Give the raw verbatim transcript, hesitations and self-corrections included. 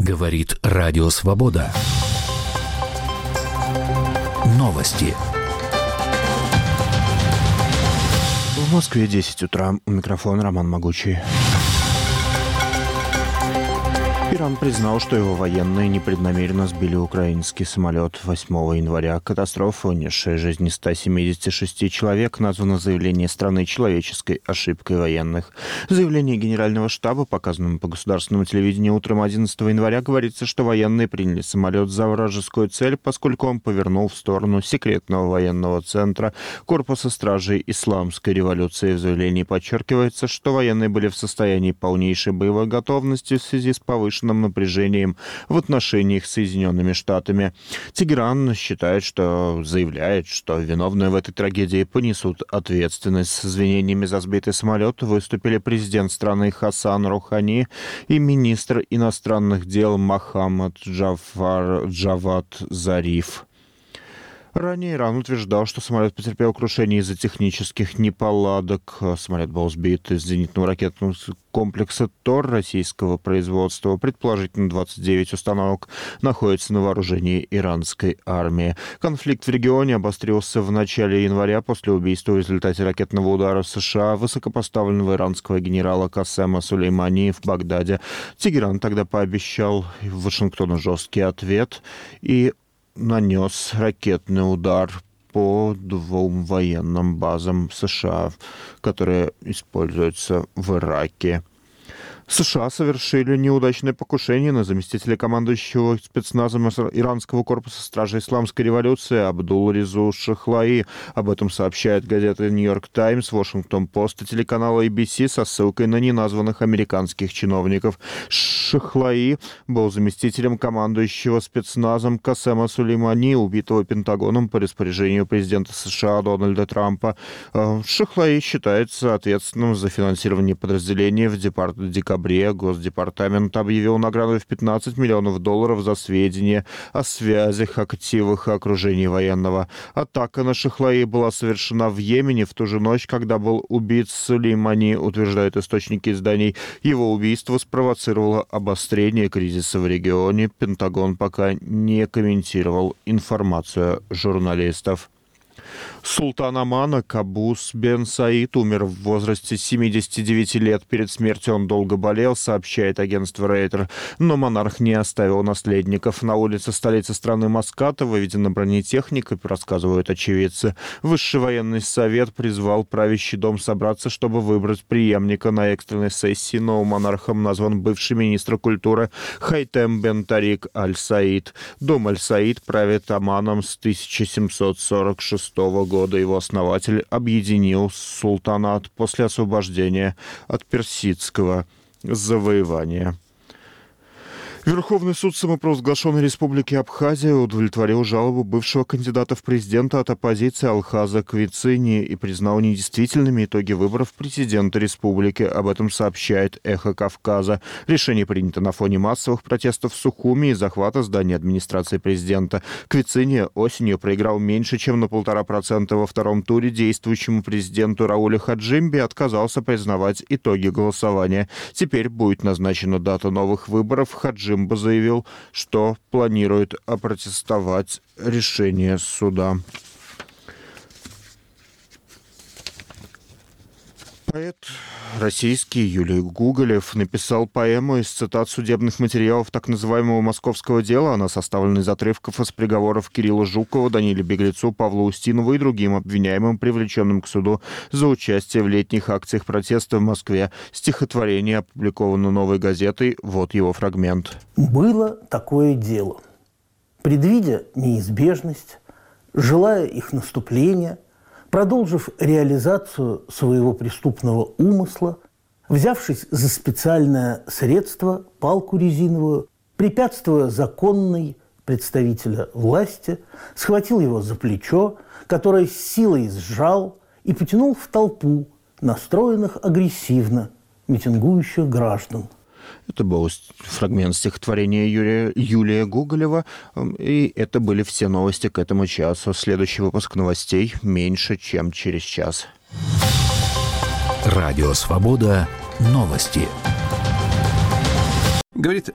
Говорит Радио Свобода. Новости. В Москве десять утра. У микрофона Роман Могучий. Иран признал, что его военные непреднамеренно сбили украинский самолет восьмого января. Катастрофа, унесшая жизни ста семидесяти шести человек, названо заявление страны человеческой ошибкой военных. В заявлении Генерального штаба, показанном по государственному телевидению утром одиннадцатого января, говорится, что военные приняли самолет за вражескую цель, поскольку он повернул в сторону секретного военного центра Корпуса стражей Исламской революции. В заявлении подчеркивается, что военные были в состоянии полнейшей боевой готовности в связи с повышенным напряжением в отношениях с Соединенными Штатами. Тегеран считает, что заявляет, что виновные в этой трагедии понесут ответственность. С извинениями за сбитый самолет выступили президент страны Хасан Рухани и министр иностранных дел Мохаммад Джафар Джавад Зариф. Ранее Иран утверждал, что самолет потерпел крушение из-за технических неполадок. Самолет был сбит из зенитного ракетного комплекса ТОР российского производства. Предположительно, двадцать девять установок находятся на вооружении иранской армии. Конфликт в регионе обострился в начале января после убийства в результате ракетного удара США высокопоставленного иранского генерала Касема Сулеймани в Багдаде. Тегеран тогда пообещал Вашингтону жесткий ответ и нанес ракетный удар по двум военным базам США, которые используются в Ираке. США совершили неудачное покушение на заместителя командующего спецназом иранского корпуса стражей Исламской революции Абдул-Резу Шахлаи. Об этом сообщает газета «Нью-Йорк Таймс», «Вашингтон-Пост» и телеканал эй би си со ссылкой на неназванных американских чиновников. Шахлаи был заместителем командующего спецназом Касема Сулеймани, убитого Пентагоном по распоряжению президента США Дональда Трампа. Шахлаи считается ответственным за финансирование подразделения в департаменте В декабре Госдепартамент объявил награду в пятнадцать миллионов долларов за сведения о связях, активах и окружении военного. Атака на Шахлаи была совершена в Йемене в ту же ночь, когда был убит Сулеймани, утверждают источники изданий. Его убийство спровоцировало обострение кризиса в регионе. Пентагон пока не комментировал информацию журналистов. Султан Омана Кабус бен Саид умер в возрасте семидесяти девяти лет. Перед смертью он долго болел, сообщает агентство Рейтер. Но монарх не оставил наследников. На улице столицы страны Маската выведена бронетехника, рассказывают очевидцы. Высший военный совет призвал правящий дом собраться, чтобы выбрать преемника на экстренной сессии. Новым монархом назван бывший министр культуры Хайтем бен Тарик аль-Саид. Дом аль-Саид правит Оманом с тысяча семьсот сорок шестого года. Его основатель объединил султанат после освобождения от персидского завоевания. Верховный суд самопровозглашенной республики Абхазия удовлетворил жалобу бывшего кандидата в президенты от оппозиции Алхаза Квицини и признал недействительными итоги выборов президента республики. Об этом сообщает «Эхо Кавказа». Решение принято на фоне массовых протестов в Сухуми и захвата здания администрации президента. Квицини осенью проиграл меньше, чем на полтора процента во втором туре. Действующему президенту Раулю Хаджимби отказался признавать итоги голосования. Теперь будет назначена дата новых выборов. Хаджимби заявил, что планирует опротестовать решение суда. Поэт российский Юлий Гоголев написал поэму из цитат судебных материалов так называемого «Московского дела». Она составлена из отрывков из приговоров Кирилла Жукова, Даниле Беглецу, Павлу Устинову и другим обвиняемым, привлеченным к суду за участие в летних акциях протеста в Москве. Стихотворение опубликовано «Новой газетой». Вот его фрагмент. «Было такое дело. Предвидя неизбежность, желая их наступления, продолжив реализацию своего преступного умысла, взявшись за специальное средство, палку резиновую, препятствуя законной представителя власти, схватил его за плечо, которое с силой сжал и потянул в толпу настроенных агрессивно митингующих граждан». Это был фрагмент стихотворения Юрия, Юлия Гоголева. И это были все новости к этому часу. Следующий выпуск новостей меньше, чем через час. Радио Свобода. Новости. Говорит